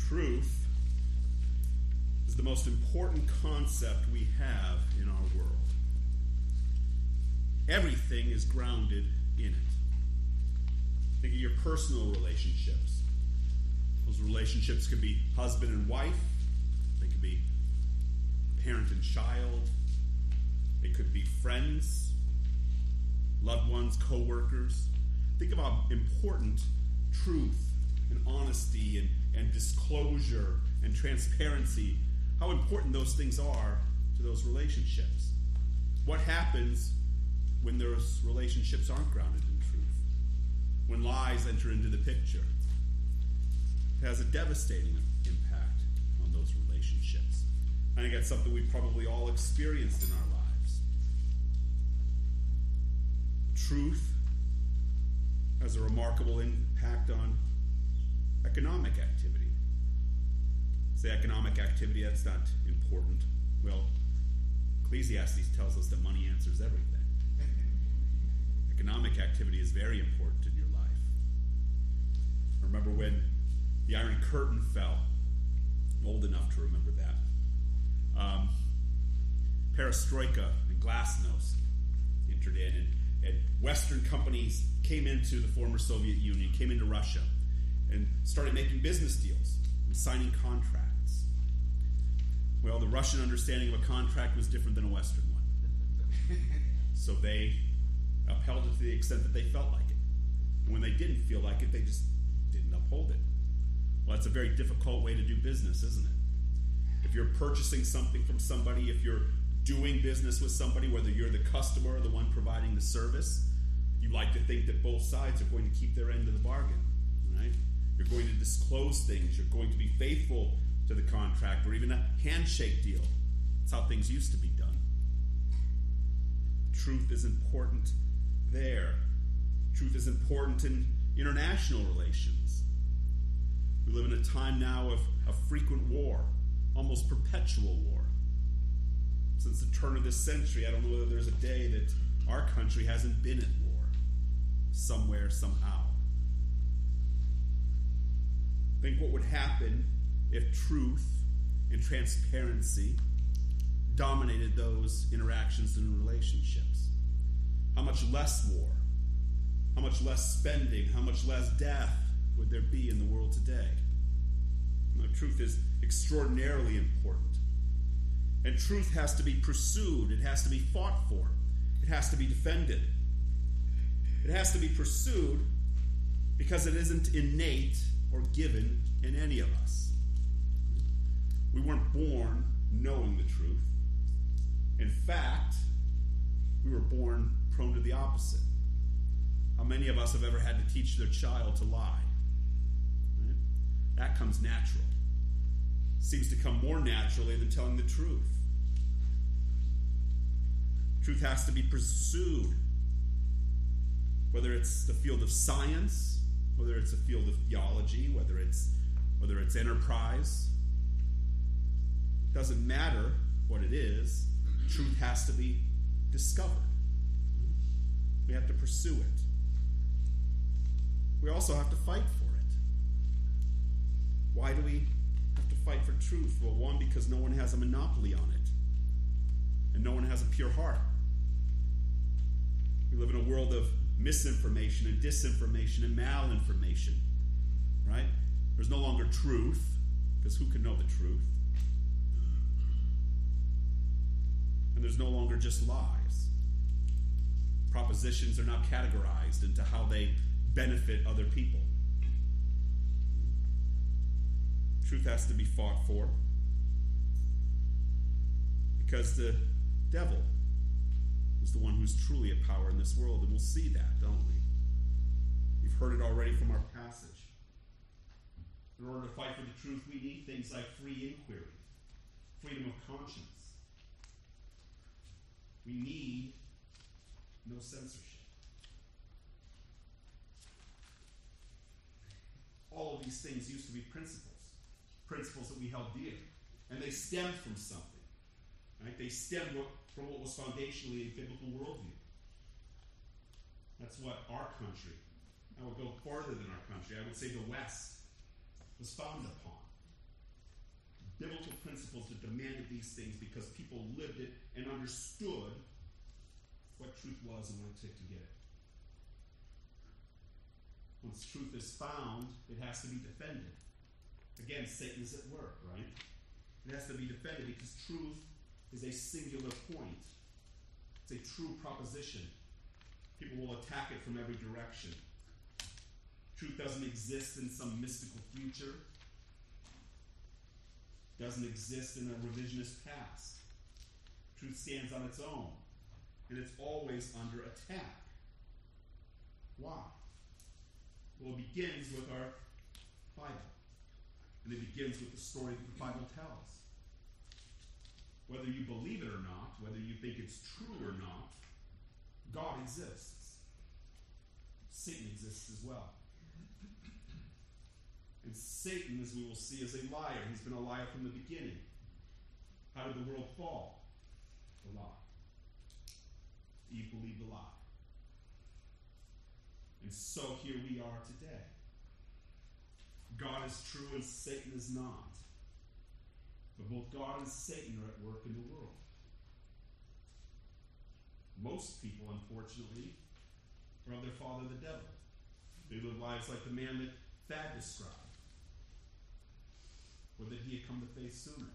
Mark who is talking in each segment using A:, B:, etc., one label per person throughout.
A: Truth is the most important concept we have in our world. Everything is grounded in it. Think of your personal relationships. Those relationships could be husband and wife. They could be parent and child. They could be friends, loved ones, co-workers. Think of how important truth and honesty and disclosure and transparency, how important those things are to those relationships. What happens when those relationships aren't grounded in truth? When lies enter into the picture? It has a devastating impact on those relationships. I think that's something we've probably all experienced in our lives. Truth has a remarkable impact on economic activity. Say economic activity, that's not important. Well, Ecclesiastes tells us that money answers everything. Economic activity is very important in your life. Remember when the Iron Curtain fell? I'm old enough to remember that. Perestroika and glasnost entered in, and Western companies came into the former Soviet Union, came into Russia, and started making business deals and signing contracts. Well, the Russian understanding of a contract was different than a Western one. So they upheld it to the extent that they felt like it. And when they didn't feel like it, they just didn't uphold it. Well, that's a very difficult way to do business, isn't it? If you're purchasing something from somebody, if you're doing business with somebody, whether you're the customer or the one providing the service, you like to think that both sides are going to keep their end of the bargain, right? You're going to disclose things. You're going to be faithful to the contract, or even a handshake deal. That's how things used to be done. Truth is important there. Truth is important in international relations. We live in a time now of frequent war, almost perpetual war. Since the turn of this century, I don't know whether there's a day that our country hasn't been at war, somewhere, somehow. Think what would happen if truth and transparency dominated those interactions and relationships. How much less war, how much less spending, how much less death would there be in the world today? Truth is extraordinarily important. And truth has to be pursued. It has to be fought for. It has to be defended. It has to be pursued because it isn't innate or given in any of us. We weren't born knowing the truth. In fact, we were born prone to the opposite. How many of us have ever had to teach their child to lie? Right? That comes natural. Seems to come more naturally than telling the truth. Truth has to be pursued. Whether it's the field of science, whether it's a field of theology, whether it's enterprise. Doesn't matter what it is. Truth has to be discovered. We have to pursue it. We also have to fight for it. Why do we have to fight for truth? Well, one, because no one has a monopoly on it. And no one has a pure heart. We live in a world of misinformation and disinformation and malinformation, right? There's no longer truth, because who can know the truth? And there's no longer just lies. Propositions are now categorized into how they benefit other people. Truth has to be fought for, because the devil is the one who's truly at power in this world, and we'll see that, don't we? You've heard it already from our passage. In order to fight for the truth, we need things like free inquiry, freedom of conscience. We need no censorship. All of these things used to be principles that we held dear, and they stemmed from something. Right? They stemmed from what was foundationally a biblical worldview. That's what our country, I would go farther than our country, I would say the West, was founded upon. biblical principles that demanded these things because people lived it and understood what truth was and what it took to get it. Once truth is found, it has to be defended. Again, Satan is at work, right? It has to be defended because truth is a singular point. It's a true proposition. People will attack it from every direction. Truth doesn't exist in some mystical future. Doesn't exist in a revisionist past. Truth stands on its own, and it's always under attack. Why? Well, it begins with our Bible, and it begins with the story that the Bible tells. Whether you believe it or not, whether you think it's true or not, God exists. Satan exists as well. And Satan, as we will see, is a liar. He's been a liar from the beginning. How did the world fall? The lie. Eve believed the lie. And so here we are today. God is true and Satan is not. But both God and Satan are at work in the world. Most people, unfortunately, are of their father, the devil. They live lives like the man that Thad described, or that he had come to faith sooner.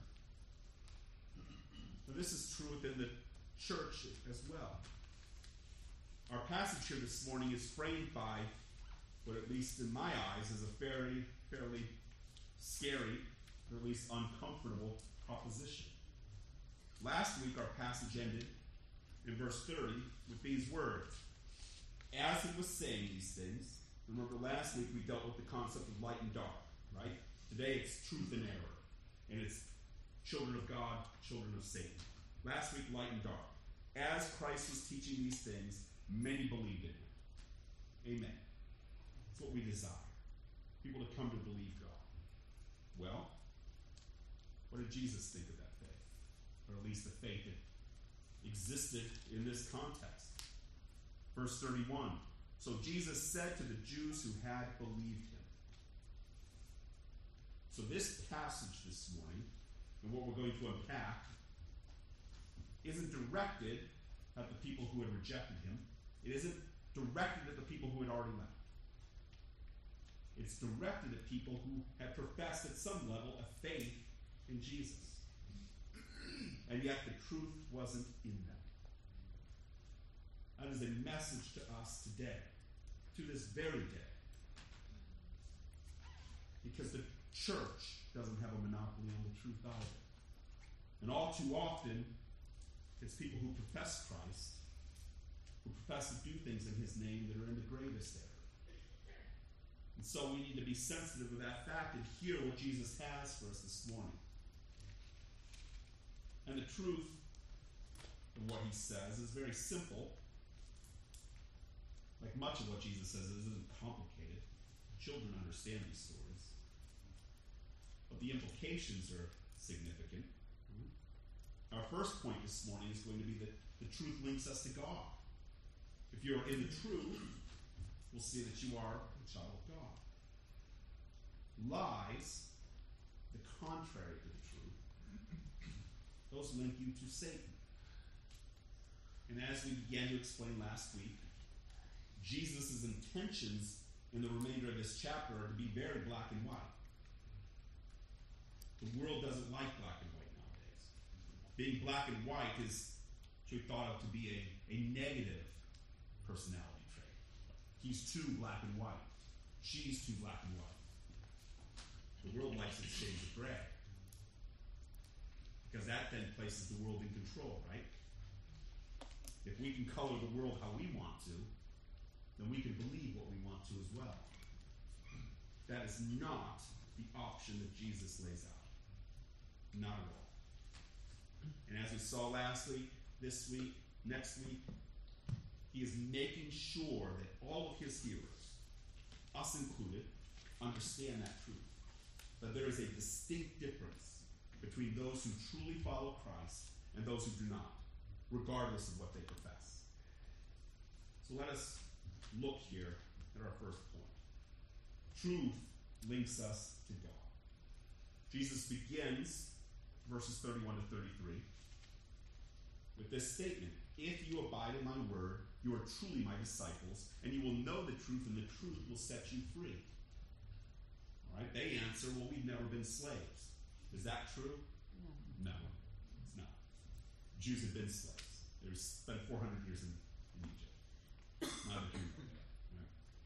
A: Now, this is true within the church as well. Our passage here this morning is framed by what, at least in my eyes, is a fairly scary, or at least uncomfortable proposition. Last week, our passage ended in verse 30 with these words. As he was saying these things, remember last week we dealt with the concept of light and dark, right? Today it's truth and error, and it's children of God, children of Satan. Last week, light and dark. As Christ was teaching these things, many believed in him. Amen. That's what we desire. People to come to believe God. Well, what did Jesus think of that faith? Or at least the faith that existed in this context. Verse 31. So Jesus said to the Jews who had believed him. So this passage this morning, and what we're going to unpack, isn't directed at the people who had rejected him. It isn't directed at the people who had already left. It's directed at people who had professed at some level a faith in Jesus. And yet the truth wasn't in them. That is a message to us today, to this very day. Because the church doesn't have a monopoly on the truth either. And all too often, it's people who profess Christ, who profess to do things in his name that are in the gravest error. And so we need to be sensitive to that fact and hear what Jesus has for us this morning. And the truth of what he says is very simple. Like much of what Jesus says, it isn't complicated. Children understand these stories. But the implications are significant. Our first point this morning is going to be that the truth links us to God. If you're in the truth, we'll see that you are a child of God. Lies, the contrary to the truth, those link you to Satan. And as we began to explain last week, Jesus' intentions in the remainder of this chapter are to be very black and white. The world doesn't like black and white nowadays. Being black and white is thought of to be a negative personality trait. He's too black and white. She's too black and white. The world likes its shades of gray. Because that then places the world in control, right? If we can color the world how we want to, then we can believe what we want to as well. That is not the option that Jesus lays out. Not at all. And as we saw last week, this week, next week, he is making sure that all of his hearers, us included, understand that truth. That there is a distinct difference between those who truly follow Christ and those who do not, regardless of what they profess. So let us look here at our first point. Truth links us to God. Jesus begins verses 31 to 33, with this statement: if you abide in my word, you are truly my disciples, and you will know the truth, and the truth will set you free. All right, they answer, well, we've never been slaves. Is that true? No, it's not. Jews had been slaves. They spent 400 years in Egypt. Not a Jew. Right?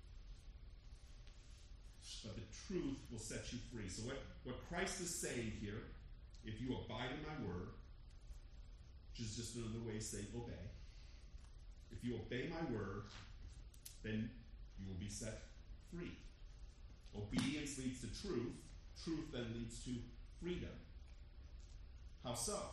A: But the truth will set you free. So what Christ is saying here, if you abide in my word, which is just another way of saying obey. If you obey my word, then you will be set free. Obedience leads to truth. Truth then leads to freedom. How so?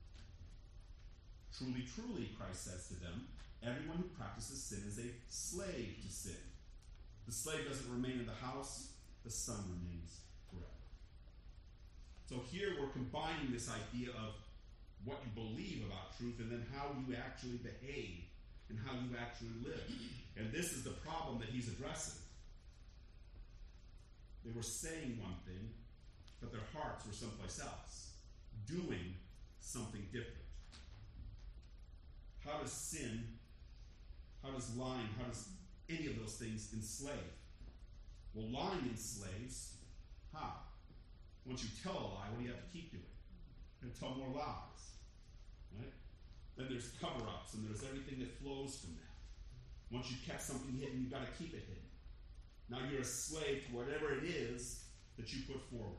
A: Truly, truly, Christ says to them, everyone who practices sin is a slave to sin. The slave doesn't remain in the house, the son remains forever. So here we're combining this idea of what you believe about truth and then how you actually behave and how you actually live. And this is the problem that he's addressing. They were saying one thing, but their hearts were someplace else, doing something different. How does sin, how does lying, how does any of those things enslave? Well, lying enslaves. How? Once you tell a lie, what do you have to keep doing? You have to tell more lies. Right? Then there's cover-ups, and there's everything that flows from that. Once you've kept something hidden, you've got to keep it hidden. Now you're a slave to whatever it is that you put forward.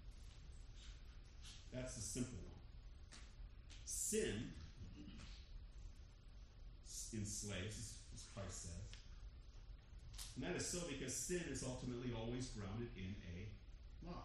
A: That's the simple one. Sin enslaves, as Christ says. And that is so because sin is ultimately always grounded in a lie.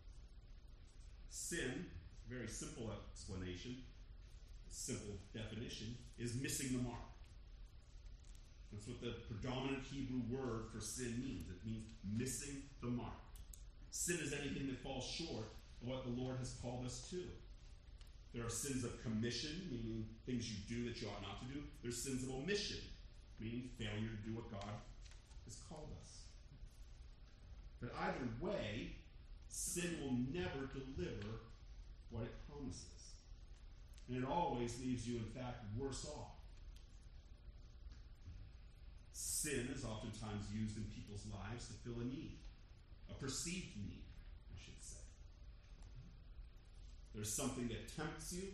A: Sin, very simple explanation, simple definition, is missing the mark. That's what the predominant Hebrew word for sin means. It means missing the mark. Sin is anything that falls short of what the Lord has called us to. There are sins of commission, meaning things you do that you ought not to do. There's sins of omission, meaning failure to do what God has called us. But either way, sin will never deliver what it promises. And it always leaves you, in fact, worse off. Sin is oftentimes used in people's lives to fill a need, a perceived need, I should say. There's something that tempts you.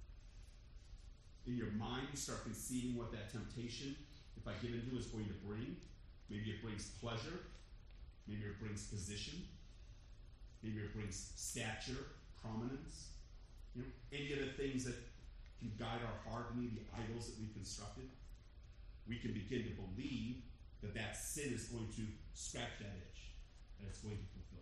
A: In your mind, you start conceiving what that temptation, if I give into, is going to bring. Maybe it brings pleasure. Maybe it brings position. Maybe it brings stature, prominence. Any of the things that can guide our heart, any of the idols that we've constructed. We can begin to believe that that sin is going to scratch that itch, that it's going to fulfill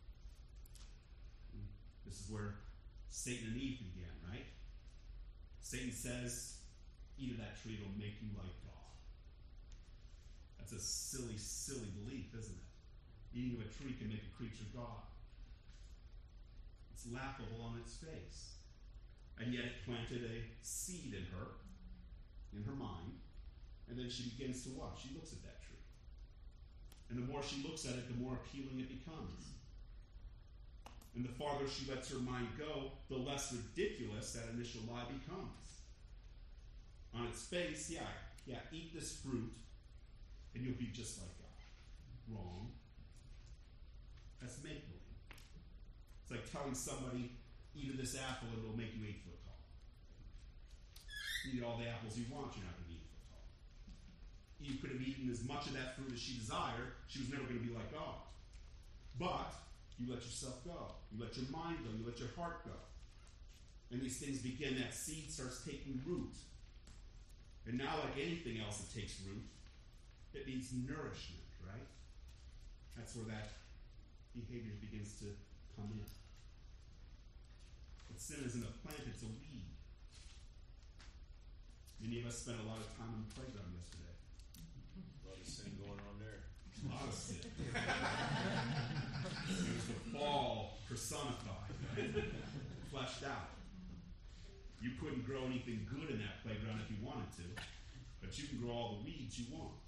A: it. This is where Satan and Eve began, right? Satan says, eat of that tree, it'll make you like God. That's a silly, silly belief, isn't it? Eating of a tree can make a creature God. It's laughable on its face. And yet it planted a seed in her mind, and then she begins to watch. She looks at that tree. And the more she looks at it, the more appealing it becomes. And the farther she lets her mind go, the less ridiculous that initial lie becomes. On its face, yeah, eat this fruit, and you'll be just like God. Wrong. That's make-believe. It's like telling somebody, eat of this apple and it'll make you 8 foot tall. You eat all the apples you want, you're not going to be 8 foot tall. Eve could have eaten as much of that fruit as she desired. She was never going to be like God. But you let yourself go. You let your mind go. You let your heart go. And these things begin, that seed starts taking root. And now, like anything else that takes root, it needs nourishment, right? That's where that behavior begins to come in. But sin isn't a plant, it's a weed. Many of us spent a lot of time on the playground yesterday.
B: A lot of sin going on there.
A: A lot of sin. It was the fall personified, right? Fleshed out. You couldn't grow anything good in that playground if you wanted to, but you can grow all the weeds you want.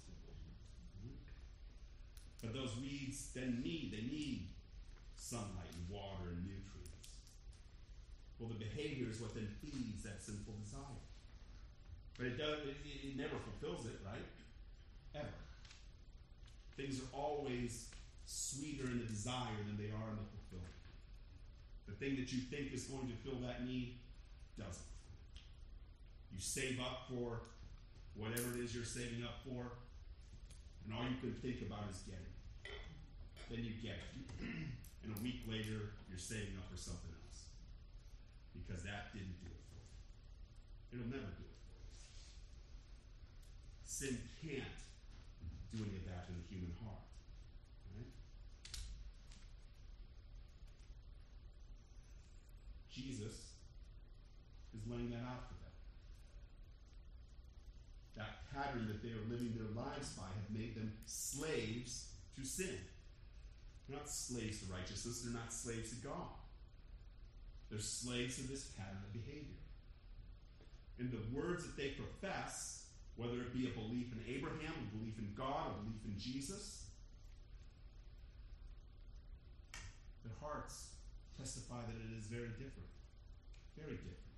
A: But those weeds then need sunlight and water and nutrients. Well, the behavior is what then feeds that sinful desire. But it never fulfills it, right? Ever. Things are always sweeter in the desire than they are in the fulfillment. The thing that you think is going to fill that need doesn't. You save up for whatever it is you're saving up for, and all you can think about is getting. Then you get it. And a week later, you're saving up for something else. Because that didn't do it for you. It'll never do it for you. Sin can't do any of that in the human heart. Right? Jesus is laying that out for them. That pattern that they are living their lives by have made them slaves to sin. They're not slaves to righteousness. They're not slaves to God. They're slaves to this pattern of behavior. And the words that they profess, whether it be a belief in Abraham, a belief in God, a belief in Jesus, their hearts testify that it is very different. Very different.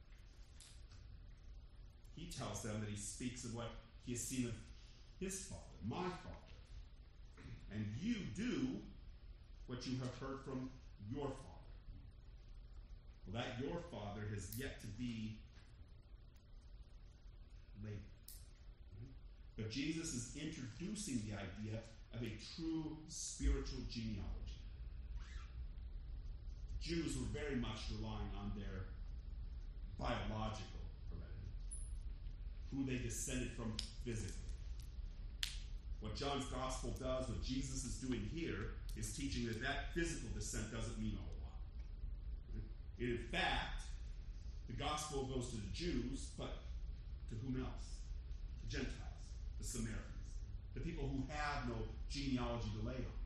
A: He tells them that he speaks of what he has seen of his Father, my Father. And you do what you have heard from your Father. Well, that your Father has yet to be later. But Jesus is introducing the idea of a true spiritual genealogy. Jews were very much relying on their biological heredity, who they descended from physically. What John's gospel does, what Jesus is doing here, is teaching that physical descent doesn't mean a whole lot. In fact, the gospel goes to the Jews, but to whom else? The Gentiles, the Samaritans, the people who have no genealogy to lay on.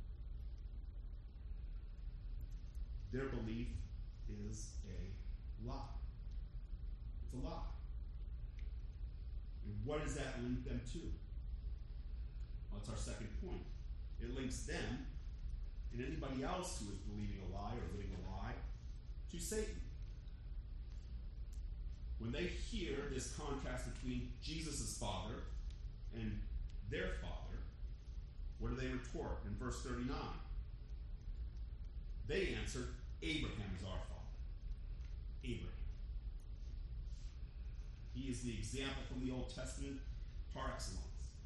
A: Their belief is a lie. It's a lie. And what does that link them to? Well, that's our second point. It links them and anybody else who is believing a lie or living a lie to Satan. When they hear this contrast between Jesus' father and their father, what do they retort in verse 39? They answered, Abraham is our father. Abraham. He is the example from the Old Testament par excellence.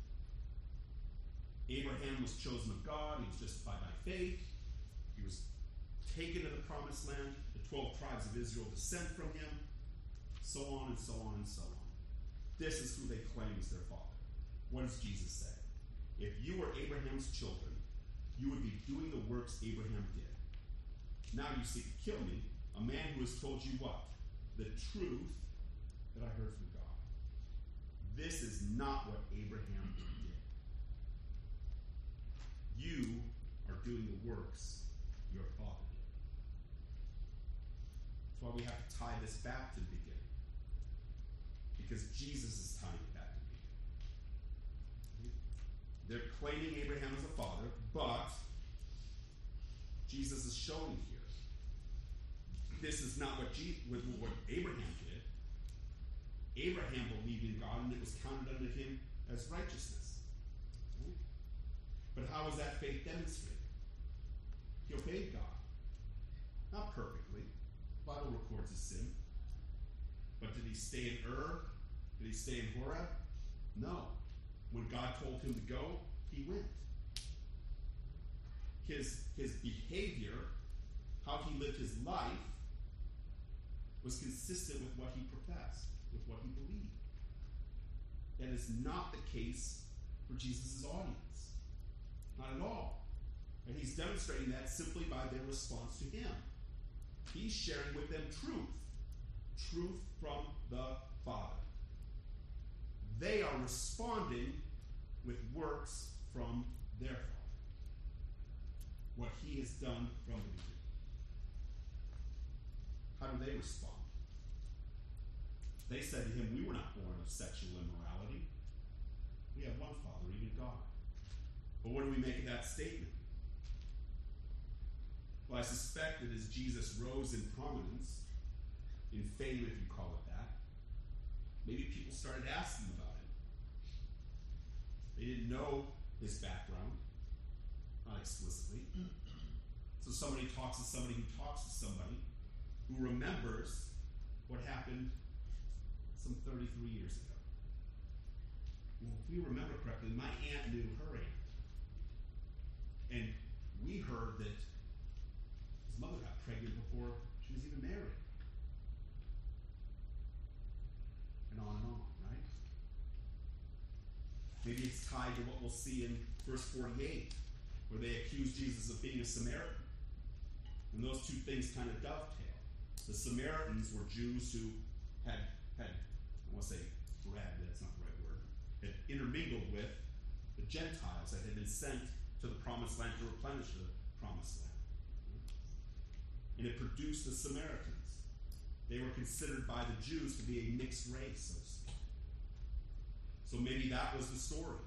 A: Abraham was chosen of God. He was justified by faith. He was taken to the promised land. The 12 tribes of Israel descend from him. So on and so on and so on. This is who they claim as their father. What does Jesus say? If you were Abraham's children, you would be doing the works Abraham did. Now you seek to kill me, a man who has told you what? The truth that I heard from God. This is not what Abraham did. You are doing the works your father did. That's why we have to tie this back to the beginning. Because Jesus is tying it back to the beginning. They're claiming Abraham as a father, but Jesus is showing here this is not what Abraham did. Abraham believed in God, and it was counted unto him as righteousness. But how was that faith demonstrated? He obeyed God. Not perfectly. The Bible records his sin. But did he stay in Ur? Did he stay in Horeb? No. When God told him to go, he went. His behavior, how he lived his life, was consistent with what he professed, with what he believed. That is not the case for Jesus' audience. Not at all. And he's demonstrating that simply by their response to him. He's sharing with them truth. Truth from the Father. They are responding with works from their Father. What he has done from the beginning. How do they respond? They said to him, we were not born of sexual immorality. We have one Father, even God. But what do we make of that statement? Well, I suspect that as Jesus rose in prominence, in fame, if you call it that, maybe people started asking about him. They didn't know his background, not explicitly. So somebody talks to somebody who talks to somebody who remembers what happened some 33 years ago. Well, if we remember correctly, my aunt knew her aunt. And we heard that his mother got pregnant before she was even married. And on, right? Maybe it's tied to what we'll see in verse 48, where they accuse Jesus of being a Samaritan. And those two things kind of dovetail. The Samaritans were Jews who had I want to say bred, that's not the right word, had intermingled with the Gentiles that had been sent to the promised land to replenish the promised land. And it produced the Samaritans. They were considered by the Jews to be a mixed race, so to speak. So maybe that was the story.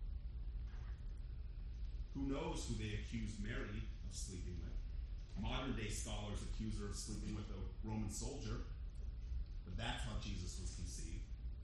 A: Who knows who they accused Mary of sleeping with? Modern day scholars accuse her of sleeping with a Roman soldier, but that's how Jesus was conceived.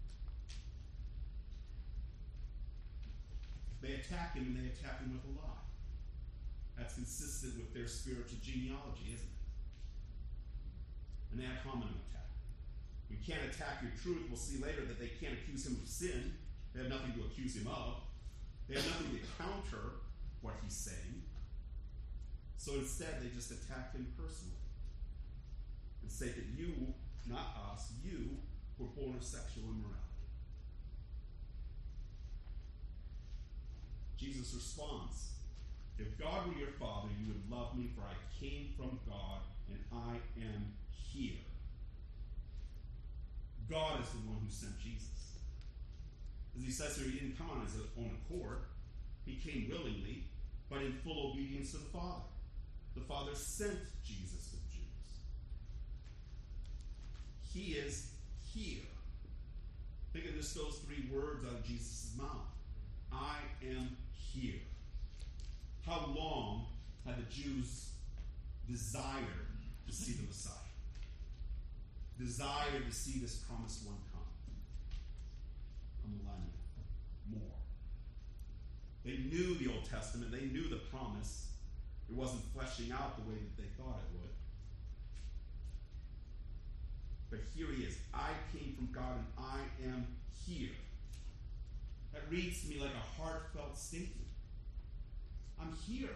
A: They attack him, and they attack him with a lie. That's consistent with their spiritual genealogy, isn't it? An ad hominem attack. We can't attack your truth. We'll see later that they can't accuse him of sin. They have nothing to accuse him of. They have nothing to counter what he's saying. So instead, they just attack him personally and say that you, not us, you were born of sexual immorality. Jesus responds, if God were your father, you would love me, for I came from God, and I am here. God is the one who sent Jesus. As he says here, he didn't come on his own accord. He came willingly, but in full obedience to the Father. The Father sent Jesus to the Jews. He is here. Think of just those three words out of Jesus' mouth. I am here. How long had the Jews desired to see the Messiah? Desired to see this promised one come? A millennium. More. They knew the Old Testament. They knew the promise. It wasn't fleshing out the way that they thought it would. But here he is. I came from God and I am here. That reads to me like a heartfelt statement. I'm here.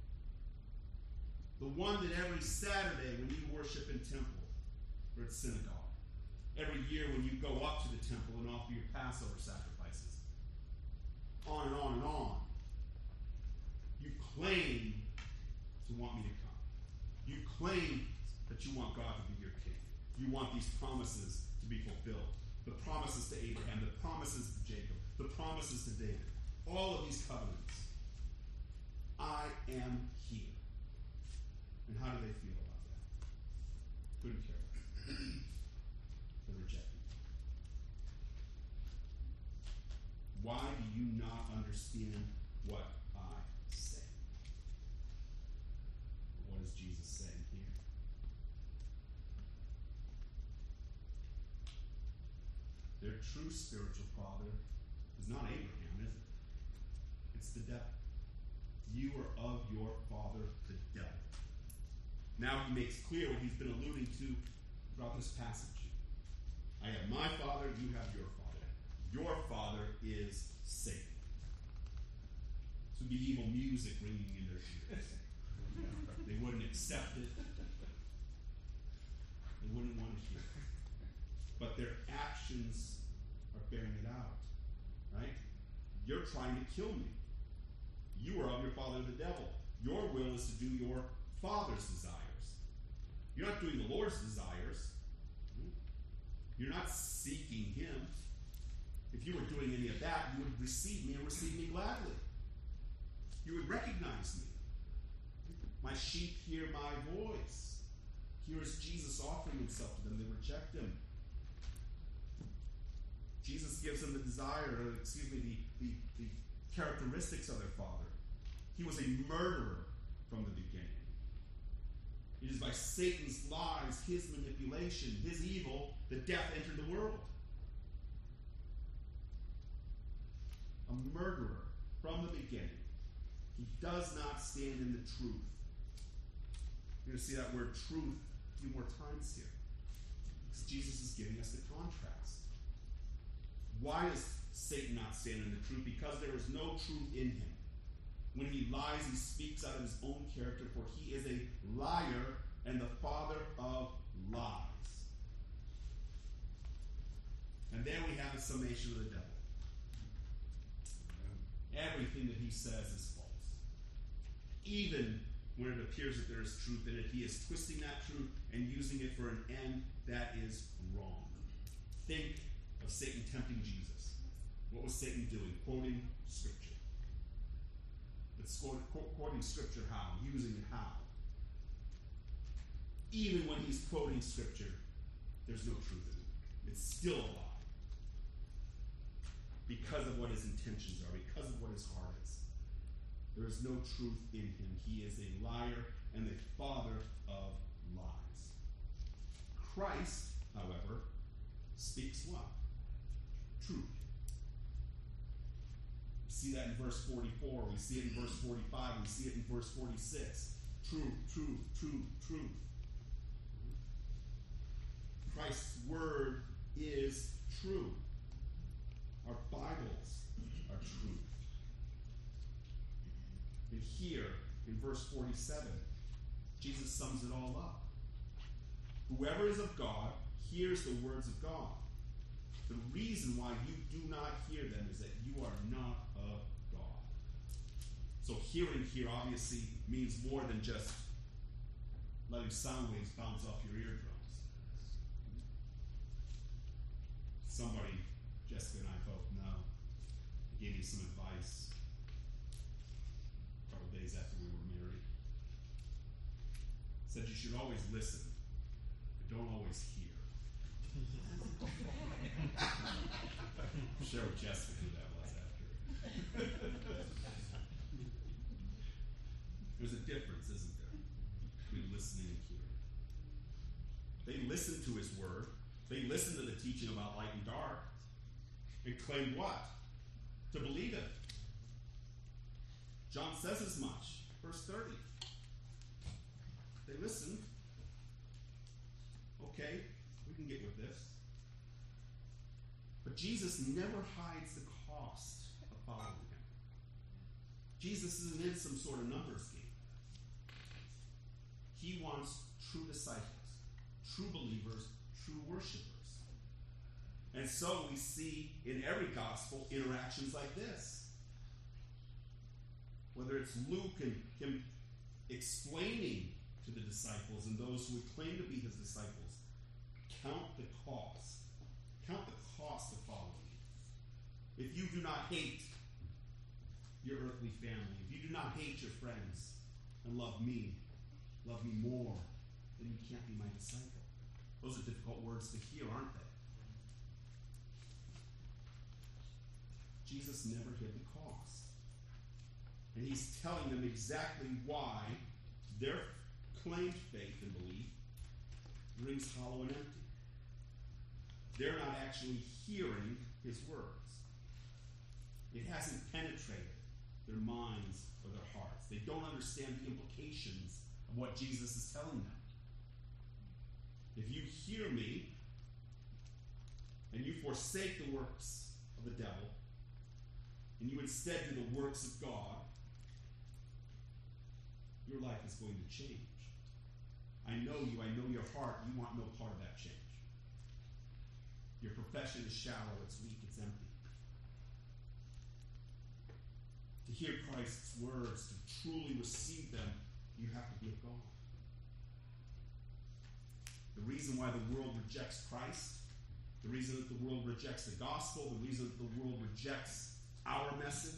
A: The one that every Saturday when you worship in temple or at synagogue, every year when you go up to the temple and offer your Passover sacrifices, on and on and on, you claim to want me to come. You claim that you want God to be your king. You want these promises to be fulfilled. The promises to Abraham, the promises to Jacob, the promises to David. All of these covenants. I am here. And how do they feel about that? Couldn't care less. They're rejected. Why do you not understand what I say? What is Jesus saying here? Their true spiritual father is not Abraham, is it? It's the devil. You are of your father, the devil. Now he makes clear what he's been alluding to throughout this passage. I have my father, you have your father. Your father is Satan. This would be evil music ringing in their ears. They wouldn't accept it. They wouldn't want to hear it. But their actions are bearing it out. Right? You're trying to kill me. You are of your father the devil. Your will is to do your father's desires. You're not doing the Lord's desires. You're not seeking him. If you were doing any of that, you would receive me and receive me gladly. You would recognize me. My sheep hear my voice. Here is Jesus offering himself to them. They reject him. Jesus gives them the characteristics of their father. He was a murderer from the beginning. It is by Satan's lies, his manipulation, his evil, that death entered the world. A murderer from the beginning. He does not stand in the truth. You're going to see that word truth a few more times here. Because Jesus is giving us the contrast. Why does Satan not stand in the truth? Because there is no truth in him. When he lies, he speaks out of his own character, for he is a liar and the father of lies. And then we have a summation of the devil. Everything that he says is false. Even when it appears that there is truth in it, he is twisting that truth and using it for an end that is wrong. Think of Satan tempting Jesus. What was Satan doing? Quoting Scripture. But quoting Scripture how? Using it how? Even when he's quoting Scripture, there's no truth in it. It's still a lie. Because of what his intentions are, because of what his heart is. There is no truth in him. He is a liar and the father of lies. Christ, however, speaks what? Truth. We see that in verse 44. We see it in verse 45. We see it in verse 46. Truth, truth, truth, truth. Christ's word is true. Our Bibles are truth. And here, in verse 47, Jesus sums it all up. Whoever is of God hears the words of God. The reason why you do not hear them is that you are not of God. So hearing here obviously means more than just letting sound waves bounce off your eardrums. Somebody, Jessica and I both know, gave me some advice a couple days after we were married. Said you should always listen, but don't always hear. I'm sure Jessica who that was after. There's a difference, isn't there, between listening and hearing. They listened to his word. They listened to the teaching about light and dark and claimed what? To believe it. John says as much. Verse 30. They listened. Okay, we can get with this. But Jesus never hides the cost of following him. Jesus isn't in some sort of numbers game. He wants true disciples, true believers, true worshipers. And so we see in every gospel interactions like this. Whether it's Luke and him explaining to the disciples and those who would claim to be his disciples, count the cost. Count the cost of following me. If you do not hate your earthly family, if you do not hate your friends and love me more, then you can't be my disciple. Those are difficult words to hear, aren't they? Jesus never hid the cost. And he's telling them exactly why their claimed faith and belief rings hollow and empty. They're not actually hearing his words. It hasn't penetrated their minds or their hearts. They don't understand the implications of what Jesus is telling them. If you hear me and you forsake the works of the devil, and you instead do the works of God, your life is going to change. I know you, I know your heart, you want no part of that change. Your profession is shallow, it's weak, it's empty. To hear Christ's words, to truly receive them, you have to be of God. The reason why the world rejects Christ, the reason that the world rejects the gospel, the reason that the world rejects our message,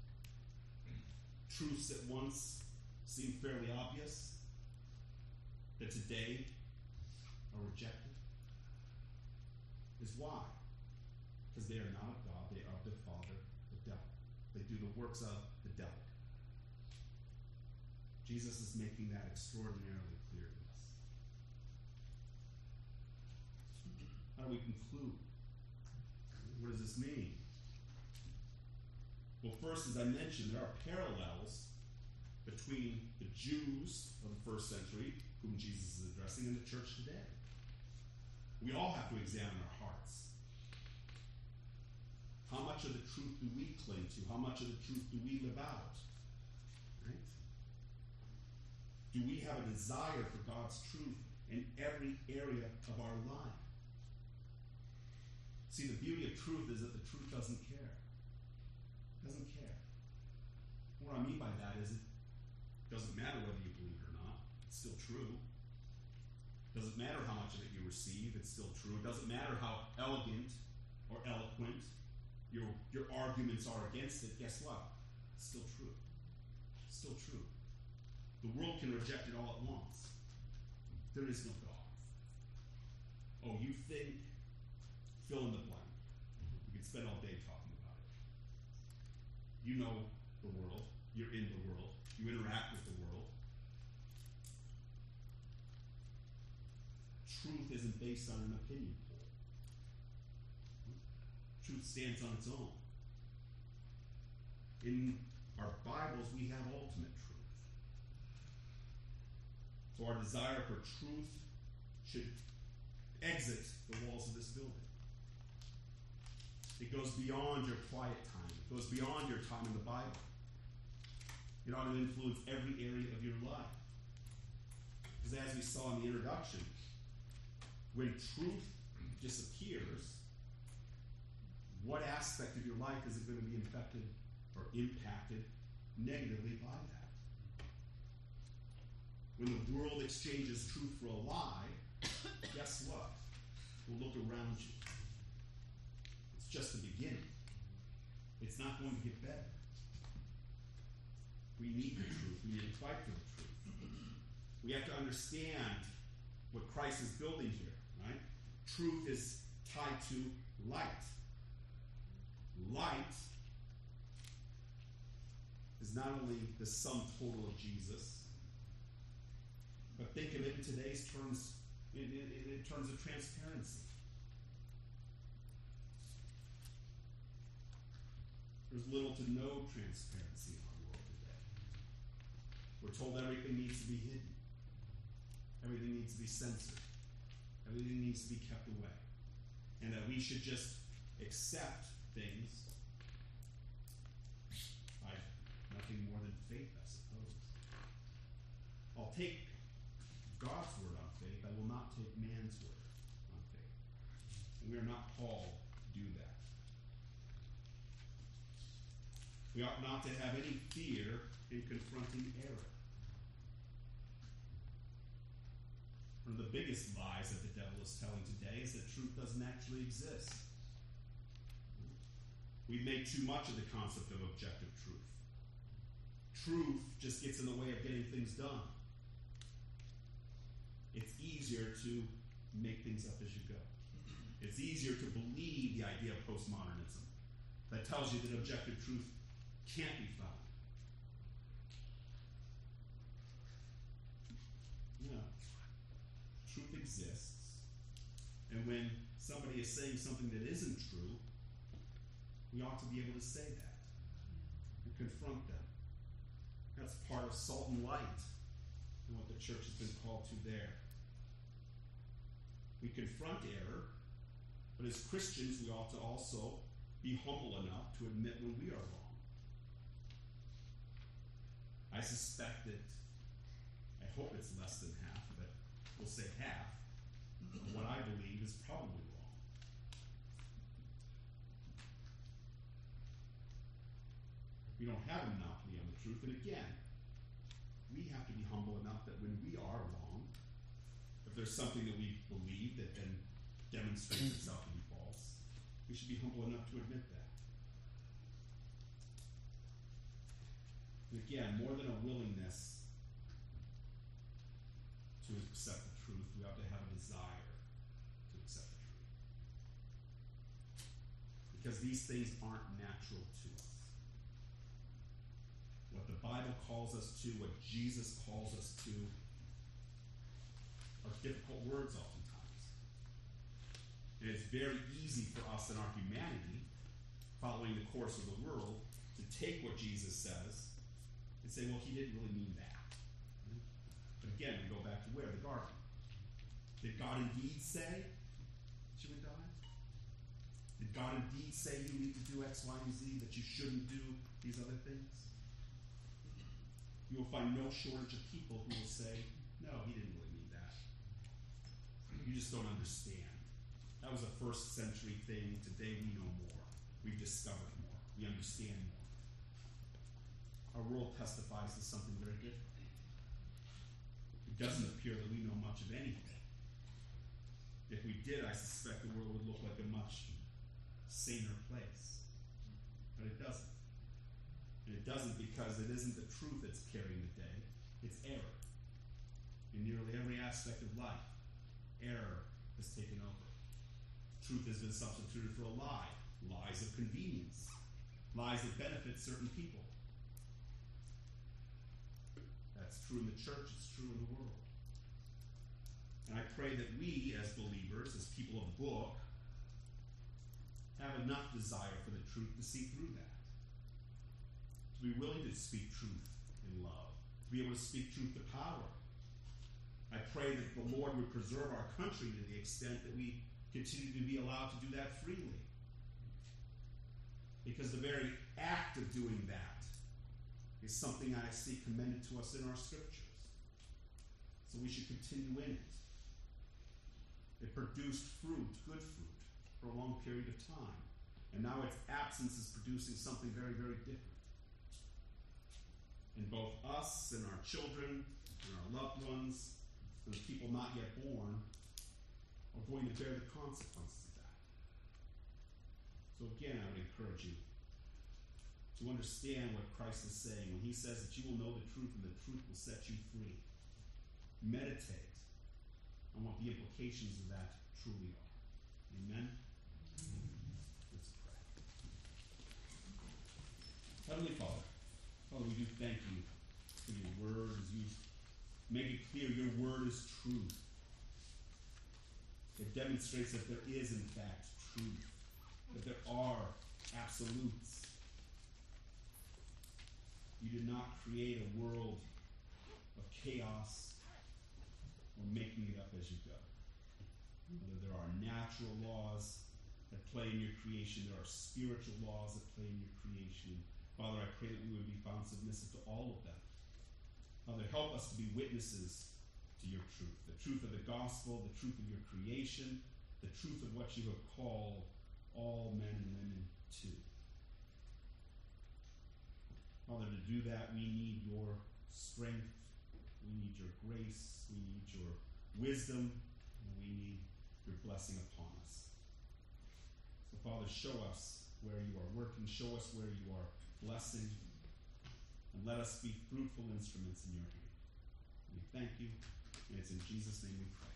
A: truths that once seemed fairly obvious, that today are rejected, is why? Because they are not of God, they are of the father, the devil. They do the works of the devil. Jesus is making that extraordinarily clear to us. How do we conclude? What does this mean? Well, first, as I mentioned, there are parallels between the Jews of the first century, whom Jesus is addressing, and the church today. We all have to examine our hearts. How much of the truth do we cling to? How much of the truth do we live out? Right? Do we have a desire for God's truth in every area of our life? See, the beauty of truth is that the truth doesn't care. It doesn't care. What I mean by that is it doesn't matter whether you believe it or not. It's still true. It doesn't matter how much of it you receive. It's still true. It doesn't matter how elegant or eloquent your arguments are against it. Guess what? It's still true. It's still true. The world can reject it all at once. There is no God. Oh, you think, fill in the blank. We could spend all day talking about it. You know the world. You're in the world. You interact with the world. Truth isn't based on an opinion poll. Truth stands on its own. In our Bibles, we have ultimate truth. So our desire for truth should exit the walls of this building. It goes beyond your quiet time. It goes beyond your time in the Bible. It ought to influence every area of your life. Because as we saw in the introduction, when truth disappears, what aspect of your life is it going to be infected or impacted negatively by that? When the world exchanges truth for a lie, guess what? We'll look around you. It's just the beginning. It's not going to get better. We need the truth. We need to fight for the truth. We have to understand what Christ is building here, right? Truth is tied to light. Light is not only the sum total of Jesus, but think of it in today's terms, in terms of transparency. There's little to no transparency in our world today. We're told everything needs to be hidden. Everything needs to be censored. Everything needs to be kept away. And that we should just accept things by nothing more than faith, I suppose. I'll take God's word on faith. I will not take man's word on faith. And we are not called to do that. We ought not to have any fear in confronting error. One of the biggest lies that the devil is telling today is that truth doesn't actually exist. We make too much of the concept of objective truth. Truth just gets in the way of getting things done. It's easier to make things up as you go. It's easier to believe the idea of postmodernism that tells you that objective truth can't be found. No. Truth exists. And when somebody is saying something that isn't true, we ought to be able to say that and confront them. That's part of salt and light and what the church has been called to there. We confront error, but as Christians, we ought to also be humble enough to admit when we are wrong. I suspect that, I hope it's less than half, but we'll say half of what I believe is probably wrong. We don't have a monopoly on the truth, and again, we have to be humble enough that when we are wrong, if there's something that we believe that then demonstrates itself to be false, we should be humble enough to admit that. And again, more than a willingness to accept the truth, we ought to have a desire to accept the truth. Because these things aren't natural to us. What the Bible calls us to, what Jesus calls us to, are difficult words oftentimes. And it's very easy for us in our humanity, following the course of the world, to take what Jesus says and say, well, he didn't really mean that. But again, we go back to where? The garden. Did God indeed say that you would die? Did God indeed say you need to do X, Y, and Z, that you shouldn't do these other things? You will find no shortage of people who will say, no, he didn't really mean that. You just don't understand. That was a first century thing. Today we know more. We've discovered more. We understand more. Our world testifies to something very different. It doesn't appear that we know much of anything. If we did, I suspect the world would look like a much saner place. But it doesn't. And it doesn't because it isn't the truth that's carrying the day. It's error. In nearly every aspect of life, error has taken over. Truth has been substituted for a lie. Lies of convenience. Lies that benefit certain people. That's true in the church. It's true in the world. And I pray that we, as believers, as people of the book, have enough desire for the truth to see through that. To be willing to speak truth in love. To be able to speak truth to power. I pray that the Lord would preserve our country to the extent that we continue to be allowed to do that freely. Because the very act of doing that is something I see commended to us in our scriptures. So we should continue in it. It produced fruit, good fruit, for a long period of time. And now its absence is producing something very, very different. And both us and our children and our loved ones and the people not yet born are going to bear the consequences of that. So again, I would encourage you to understand what Christ is saying when he says that you will know the truth and the truth will set you free. Meditate on what the implications of that truly are. Amen? Let's pray. Heavenly Father, we do thank you for your word as you make it clear your word is truth. It demonstrates that there is, in fact, truth. That there are absolutes. You did not create a world of chaos or making it up as you go. There are natural laws that play in your creation. There are spiritual laws that play in your creation. Father, I pray that we would be found submissive to all of them. Father, help us to be witnesses to your truth. The truth of the gospel, the truth of your creation, the truth of what you have called all men and women to. Father, to do that, we need your strength, we need your grace, we need your wisdom, and we need your blessing upon us. So, Father, show us where you are working, show us where you are blessing, and let us be fruitful instruments in your hand. We thank you, and it's in Jesus' name we pray.